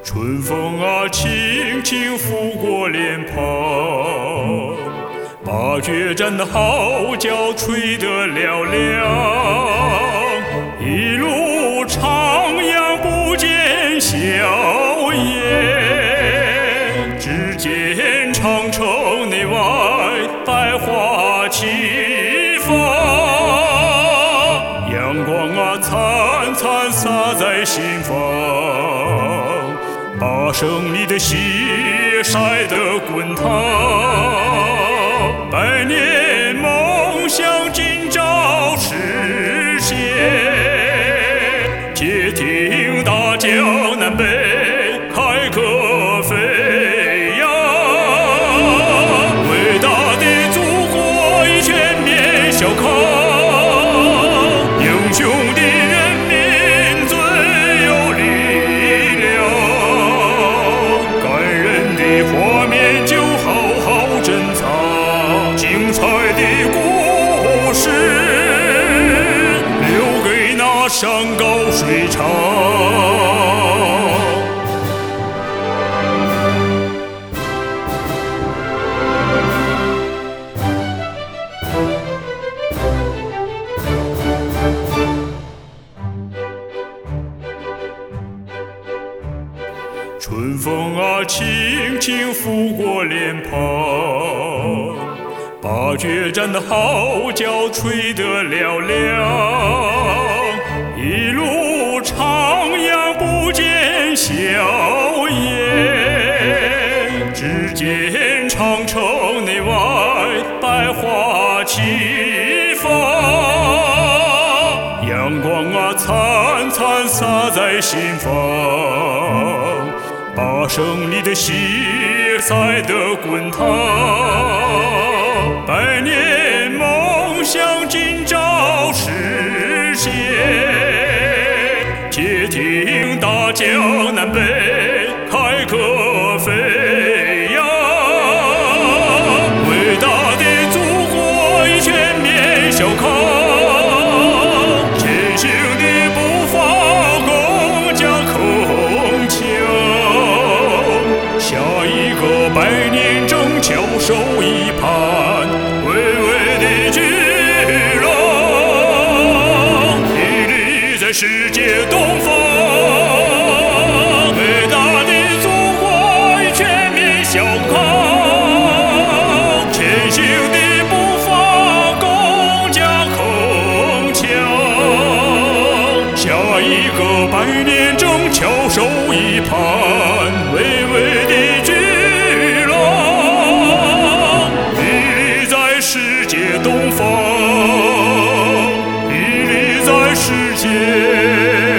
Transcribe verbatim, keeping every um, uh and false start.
春风啊，轻轻拂过脸庞，把决战的号角吹得嘹亮，一路徜徉不见硝烟，只见长城内外百花齐放，阳光啊灿灿洒在心房，把胜利的血晒得滚烫，百年梦想今朝实现，且听大江南北凯歌飞扬，伟大的祖国已全面小康，英雄的人民最有力量，感人的画面就好好珍藏，精彩的故事留给那山高水长。春风啊，轻轻拂过脸庞，把决战的号角吹得嘹亮，一路徜徉不见硝烟，只见长城内外百花齐放，阳光啊灿灿洒在心房，把胜利的血赛得滚烫，百年梦想今朝实现，且听大江南北凯歌飞扬，伟大的祖国已全面小康，前行的步伐更加铿锵，下一个百年正翘首以盼，巍巍的巨浪屹立在世界东方，伟大的祖国已全面小康，前行的步伐更加铿锵，下一个百年正翘首以盼，巍巍的巨浪屹立在世界东方，屹立在世界